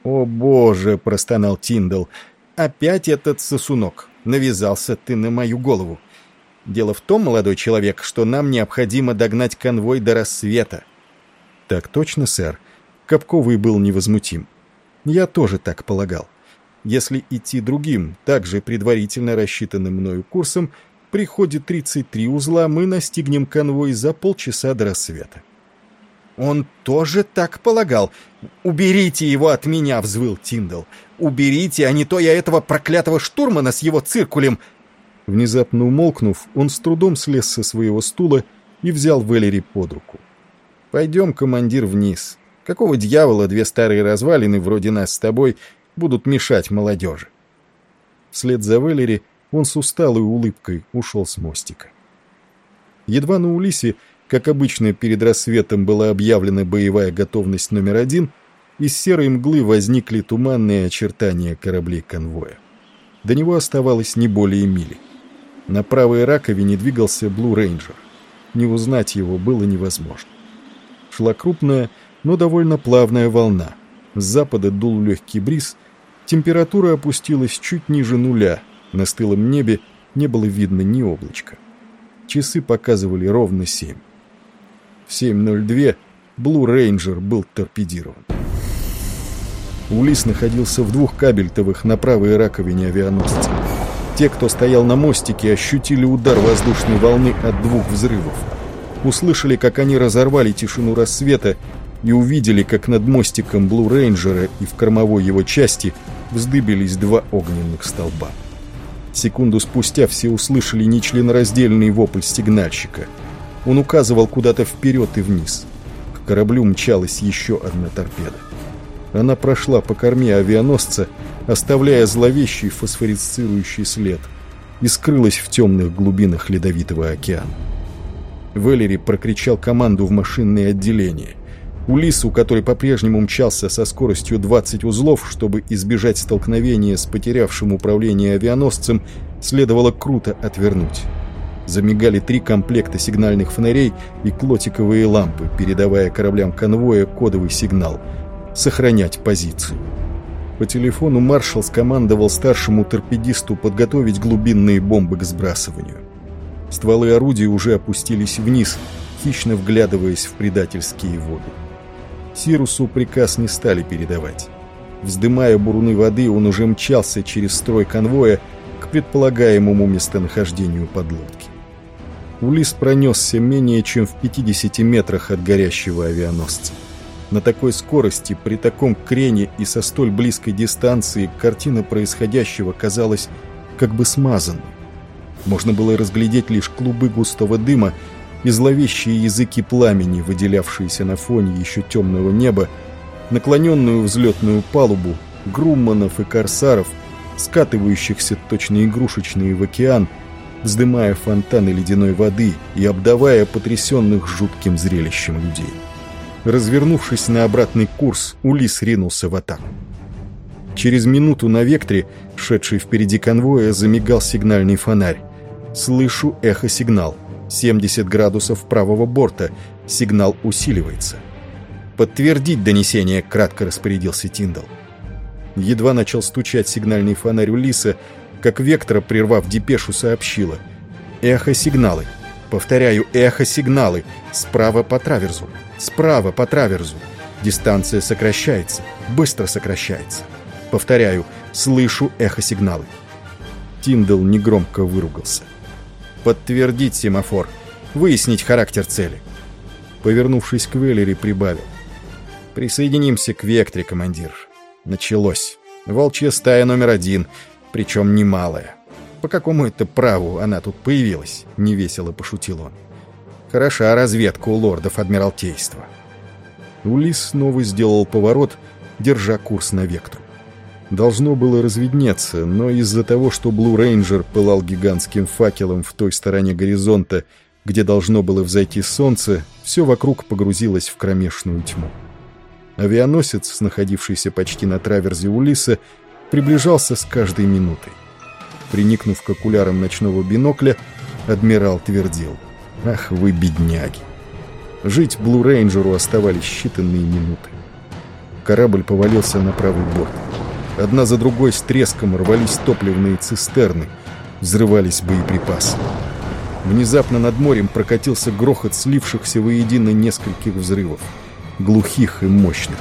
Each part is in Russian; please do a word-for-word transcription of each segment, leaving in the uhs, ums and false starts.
«О боже!» — простонал Тиндал. «Опять этот сосунок! Навязался ты на мою голову! Дело в том, молодой человек, что нам необходимо догнать конвой до рассвета». «Так точно, сэр». Капковый был невозмутим. «Я тоже так полагал. Если идти другим, также предварительно рассчитанным мною курсом, при ходе тридцать три узла мы настигнем конвой за полчаса до рассвета». «Он тоже так полагал? Уберите его от меня!» — взвыл Тиндал. «Уберите, а не то я этого проклятого штурмана с его циркулем!» Внезапно умолкнув, он с трудом слез со своего стула и взял Вэлери под руку. «Пойдем, командир, вниз. Какого дьявола две старые развалины, вроде нас с тобой, будут мешать молодежи?» Вслед за Вэлери он с усталой улыбкой ушел с мостика. Едва на Улиссе, как обычно, перед рассветом была объявлена боевая готовность номер один, из серой мглы возникли туманные очертания кораблей конвоя. До него оставалось не более мили. На правой раковине двигался Блу Рейнджер. Не узнать его было невозможно. Шла крупная, но довольно плавная волна. С запада дул легкий бриз, температура опустилась чуть ниже нуля, на стылом небе не было видно ни облачка. Часы показывали ровно семь. В семь ноль два Блу Рейнджер был торпедирован. Улисс находился в двух кабельтовых на правой раковине авианосца. Те, кто стоял на мостике, ощутили удар воздушной волны от двух взрывов. Услышали, как они разорвали тишину рассвета, и увидели, как над мостиком Блу Рейнджера и в кормовой его части вздыбились два огненных столба. Секунду спустя все услышали нечленораздельный вопль сигнальщика. Он указывал куда-то вперед и вниз. К кораблю мчалась еще одна торпеда. Она прошла по корме авианосца, оставляя зловещий фосфорисцирующий след, и скрылась в темных глубинах ледовитого океана. Вэлери прокричал команду в машинное отделение. Улиссу, который по-прежнему мчался со скоростью двадцать узлов, чтобы избежать столкновения с потерявшим управление авианосцем, следовало круто отвернуть. Замигали три комплекта сигнальных фонарей и клотиковые лампы, передавая кораблям конвоя кодовый сигнал «Сохранять позицию». По телефону маршал скомандовал старшему торпедисту подготовить глубинные бомбы к сбрасыванию. Стволы орудий уже опустились вниз, хищно вглядываясь в предательские воды. Сирусу приказ не стали передавать. Вздымая буруны воды, он уже мчался через строй конвоя к предполагаемому местонахождению подлодки. Улисс пронесся менее чем в пятидесяти метрах от горящего авианосца. На такой скорости, при таком крене и со столь близкой дистанции картина происходящего казалась как бы смазанной. Можно было разглядеть лишь клубы густого дыма и зловещие языки пламени, выделявшиеся на фоне еще темного неба, наклоненную взлетную палубу, грумманов и корсаров, скатывающихся точно игрушечные в океан, вздымая фонтаны ледяной воды и обдавая потрясенных жутким зрелищем людей. Развернувшись на обратный курс, Улисс ринулся в атаку. Через минуту на векторе, шедший впереди конвоя, замигал сигнальный фонарь. Слышу эхосигнал. семьдесят градусов правого борта. Сигнал усиливается. «Подтвердить донесение», — кратко распорядился Тиндал. Едва начал стучать сигнальный фонарь Улисса, как Вектора, прервав депешу, сообщила: «Эхосигналы. Повторяю, эхосигналы. Справа по траверзу. Справа по траверзу. Дистанция сокращается. Быстро сокращается. Повторяю, слышу эхосигналы». Тиндал негромко выругался. «Подтвердить семафор. Выяснить характер цели». Повернувшись к Вэлери, прибавил: «Присоединимся к Векторе, командир. Началось. Волчья стая номер один, причем немалая. По какому это праву она тут появилась?» — невесело пошутил он. «Хороша разведка у лордов Адмиралтейства». Улисс снова сделал поворот, держа курс на Вектору. Должно было разведнеться, но из-за того, что Блу Рейнджер пылал гигантским факелом в той стороне горизонта, где должно было взойти солнце, все вокруг погрузилось в кромешную тьму. Авианосец, находившийся почти на траверзе Улисса, приближался с каждой минутой. Приникнув к окулярам ночного бинокля, адмирал твердил: «Ах вы, бедняги!» Жить Блу Рейнджеру оставались считанные минуты. Корабль повалился на правый борт. Одна за другой с треском рвались топливные цистерны, взрывались боеприпасы. Внезапно над морем прокатился грохот слившихся воедино нескольких взрывов, глухих и мощных.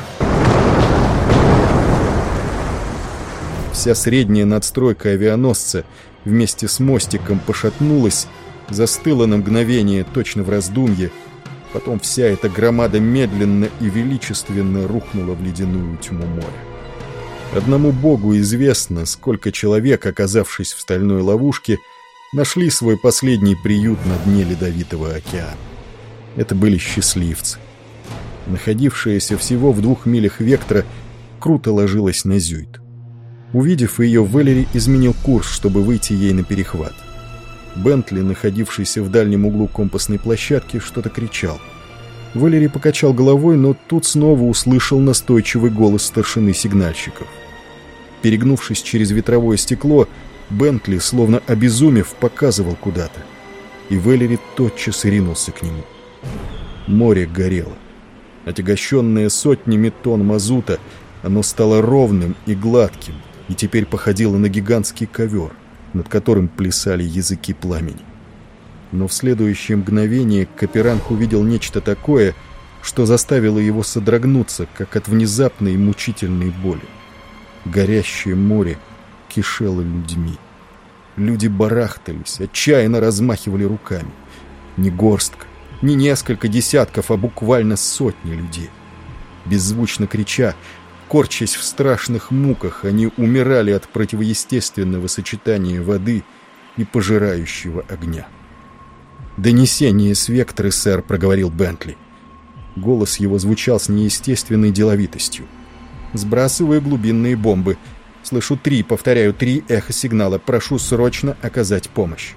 Вся средняя надстройка авианосца вместе с мостиком пошатнулась, застыла на мгновение, точно в раздумье. Потом вся эта громада медленно и величественно рухнула в ледяную тьму моря. Одному Богу известно, сколько человек, оказавшись в стальной ловушке, нашли свой последний приют на дне ледовитого океана. Это были счастливцы. Находившаяся всего в двух милях Вектра круто ложилась на Зюит. Увидев ее, Валери изменил курс, чтобы выйти ей на перехват. Бентли, находившийся в дальнем углу компасной площадки, что-то кричал. Валери покачал головой, но тут снова услышал настойчивый голос старшины сигнальщиков. Перегнувшись через ветровое стекло, Бентли, словно обезумев, показывал куда-то. И Валери тотчас ринулся к нему. Море горело. Отягощенное сотнями тонн мазута, оно стало ровным и гладким, и теперь походило на гигантский ковер, над которым плясали языки пламени. Но в следующее мгновение Каперанг увидел нечто такое, что заставило его содрогнуться, как от внезапной и мучительной боли. Горящее море кишело людьми. Люди барахтались, отчаянно размахивали руками. Не горстка, не несколько десятков, а буквально сотни людей. Беззвучно крича, корчась в страшных муках, они умирали от противоестественного сочетания воды и пожирающего огня. «Донесение с Вектры, сэр», — проговорил Бентли. Голос его звучал с неестественной деловитостью. «Сбрасываю глубинные бомбы. Слышу три, повторяю, три эхосигнала. Прошу срочно оказать помощь».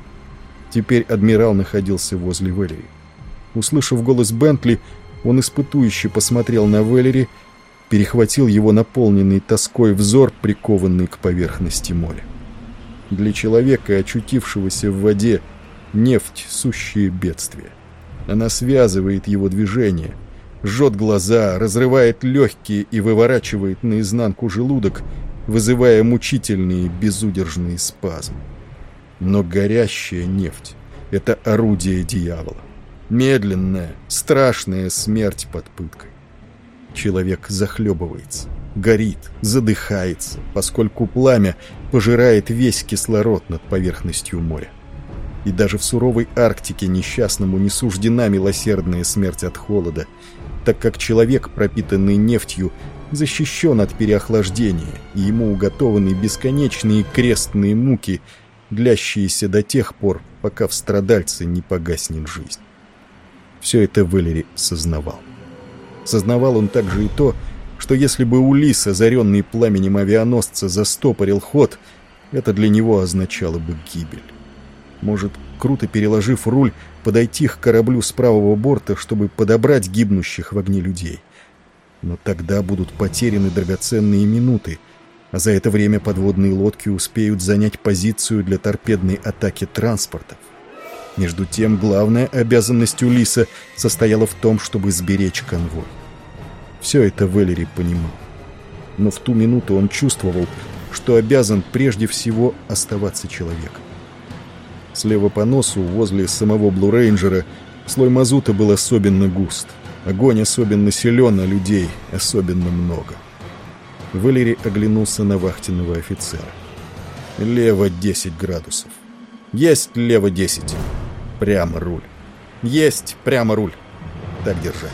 Теперь адмирал находился возле Валери. Услышав голос Бентли, он испытующе посмотрел на Валери, перехватил его наполненный тоской взор, прикованный к поверхности моря. Для человека, очутившегося в воде, нефть — сущее бедствие. Она связывает его движение, жжет глаза, разрывает легкие и выворачивает наизнанку желудок, вызывая мучительные безудержные спазмы. Но горящая нефть — это орудие дьявола. Медленная, страшная смерть под пыткой. Человек захлебывается, горит, задыхается, поскольку пламя пожирает весь кислород над поверхностью моря. И даже в суровой Арктике несчастному не суждена милосердная смерть от холода, так как человек, пропитанный нефтью, защищен от переохлаждения, и ему уготованы бесконечные крестные муки, длящиеся до тех пор, пока в страдальце не погаснет жизнь. Все это Валери сознавал. Сознавал он также и то, что если бы Улисс, озаренный пламенем авианосца, застопорил ход, это для него означало бы гибель. Может, круто переложив руль, подойти к кораблю с правого борта, чтобы подобрать гибнущих в огне людей. Но тогда будут потеряны драгоценные минуты, а за это время подводные лодки успеют занять позицию для торпедной атаки транспортов. Между тем, главная обязанность Улисса состояла в том, чтобы сберечь конвой. Все это Валери понимал. Но в ту минуту он чувствовал, что обязан прежде всего оставаться человеком. Слева по носу, возле самого Блу-Рейнджера, слой мазута был особенно густ. Огонь особенно силен, а людей особенно много. Валери оглянулся на вахтенного офицера. «Лево десять градусов. Есть лево десять. Прямо руль. Есть прямо руль. Так держать».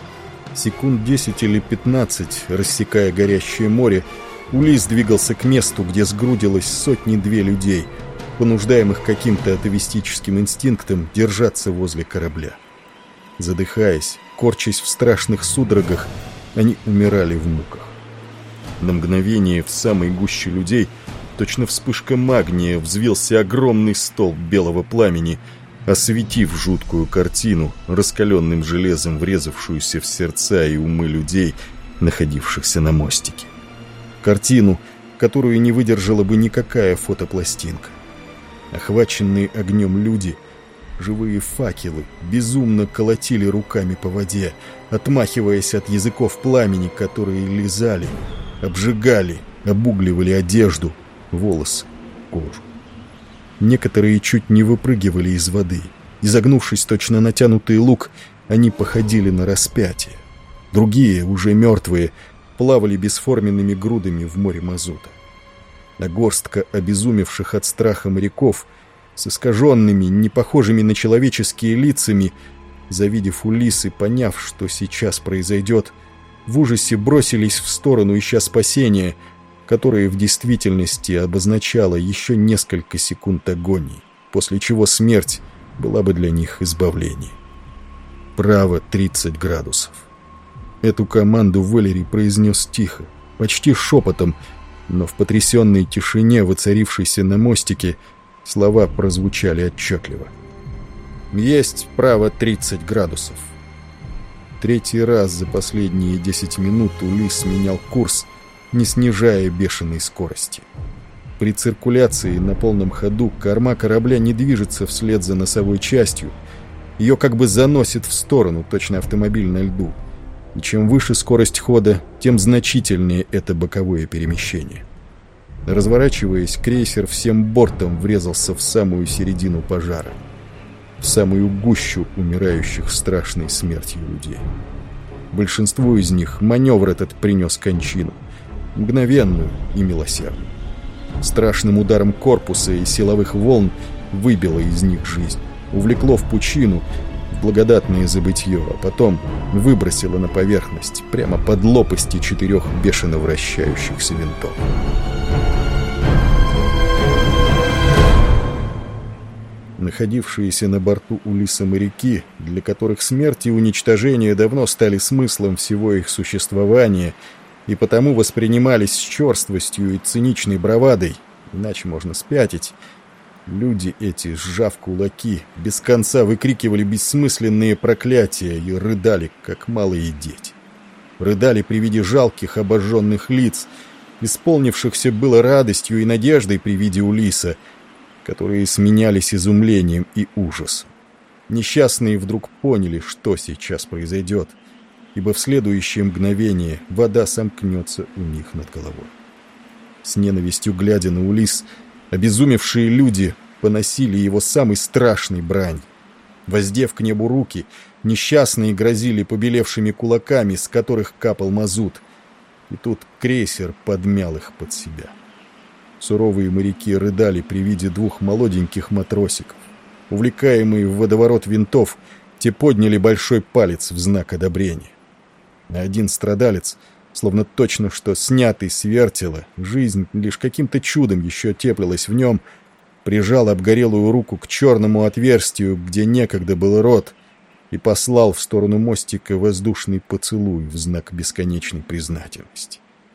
Секунд десять или пятнадцать, рассекая горящее море, Улисс двигался к месту, где сгрудилось сотни-две людей, понуждаемых каким-то атовистическим инстинктом держаться возле корабля. Задыхаясь, корчась в страшных судорогах, они умирали в муках. На мгновение в самой гуще людей, точно вспышка магния, взвился огромный столб белого пламени, осветив жуткую картину, раскаленным железом врезавшуюся в сердца и умы людей, находившихся на мостике. Картину, которую не выдержала бы никакая фотопластинка. Охваченные огнем люди Живые факелы безумно колотили руками по воде, отмахиваясь от языков пламени, которые лизали, обжигали, обугливали одежду, волосы, кожу. Некоторые чуть не выпрыгивали из воды. Изогнувшись точно натянутый лук, они походили на распятие. Другие, уже мертвые, плавали бесформенными грудами в море мазута. А горстка обезумевших от страха моряков с искаженными, не похожими на человеческие лицами, завидев Улисс и поняв, что сейчас произойдет, в ужасе бросились в сторону, ища спасения, которое в действительности обозначало еще несколько секунд агонии, после чего смерть была бы для них избавлением. Право тридцать градусов. Эту команду Валерий произнес тихо, почти шепотом, но в потрясенной тишине, воцарившейся на мостике, слова прозвучали отчетливо. «Есть право тридцать градусов». Третий раз за последние десять минут Улисс менял курс, не снижая бешеной скорости. При циркуляции на полном ходу корма корабля не движется вслед за носовой частью. Ее как бы заносит в сторону, точно автомобиль на льду. И чем выше скорость хода, тем значительнее это боковое перемещение. Разворачиваясь, крейсер всем бортом врезался в самую середину пожара, в самую гущу умирающих страшной смертью людей. Большинству из них маневр этот принес кончину, мгновенную и милосердную. Страшным ударом корпуса и силовых волн выбило из них жизнь, увлекло в пучину, в благодатное забытье, а потом выбросило на поверхность, прямо под лопасти четырех бешено вращающихся винтов. Находившиеся на борту Улисса моряки, для которых смерть и уничтожение давно стали смыслом всего их существования и потому воспринимались с черствостью и циничной бравадой, иначе можно спятить, люди эти, сжав кулаки, без конца выкрикивали бессмысленные проклятия и рыдали, как малые дети. Рыдали при виде жалких обожженных лиц, исполнившихся было радостью и надеждой при виде Улисса, которые сменялись изумлением и ужасом. Несчастные вдруг поняли, что сейчас произойдет, ибо в следующее мгновение вода сомкнется у них над головой. С ненавистью глядя на Улисс, обезумевшие люди поносили его самой страшной брань. Воздев к небу руки, несчастные грозили побелевшими кулаками, с которых капал мазут, и тут крейсер подмял их под себя. Суровые моряки рыдали при виде двух молоденьких матросиков. Увлекаемые в водоворот винтов, те подняли большой палец в знак одобрения. А один страдалец, словно точно что снятый с вертела, жизнь лишь каким-то чудом еще теплилась в нем, прижал обгорелую руку к черному отверстию, где некогда был рот, и послал в сторону мостика воздушный поцелуй в знак бесконечной признательности.